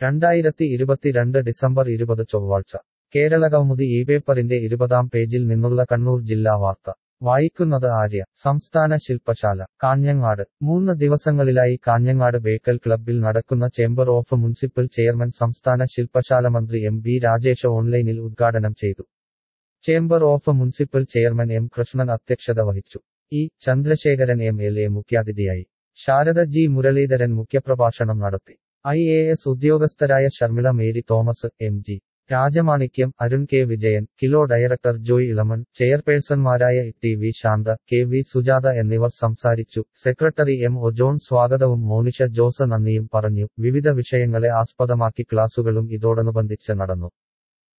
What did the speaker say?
2022 December 20 ചൊവ്വാഴ്ച കേരളകൗമുദി പേപ്പറിന്റെ 20-ാം പേജിൽ നിന്നുള്ള കണ്ണൂർ ജില്ലാ വാർത്ത വായിക്കുന്നത് ആര്യ. സംസ്ഥാന ശില്പശാല കാഞ്ഞങ്ങാട് 3 ദിവസങ്ങളിലായി കാഞ്ഞങ്ങാട് ബേക്കൽ ക്ലബ്ബിൽ നടക്കുന്ന ചേംബർ ഓഫ് മുനിസിപ്പൽ ചെയർമാൻ സംസ്ഥാന ശില്പശാല മന്ത്രി എം. രാജേഷ് ഓൺലൈനിൽ ഉദ്ഘാടനം ചെയ്തു. Chamber of municipal chairman M. Krishnan അധ്യക്ഷത വഹിച്ചു. ഇ. ചന്ദ്രശേഖരൻ MLA മുഖ്യാതിഥിയായി. ശാരദ ജി. മുരളീധരൻ മുഖ്യപ്രഭാഷണം നടത്തി. IAS ഉദ്യോഗസ്ഥരായ Sharmila Mary Thomas, MG Rajamanickam, Arun K. Vijayan, KILA director Joy Elamon, ചെയർപേഴ്സൺമാരായ TV ശാന്ത, KV സുജാത എന്നിവർ സംസാരിച്ചു. സെക്രട്ടറി MO ജോൺ സ്വാഗതവും മോനിഷ ജോസ് നന്ദിയും പറഞ്ഞു. വിവിധ വിഷയങ്ങളെ ആസ്പദമാക്കി ക്ലാസുകളും ഇതോടനുബന്ധിച്ച് നടന്നു.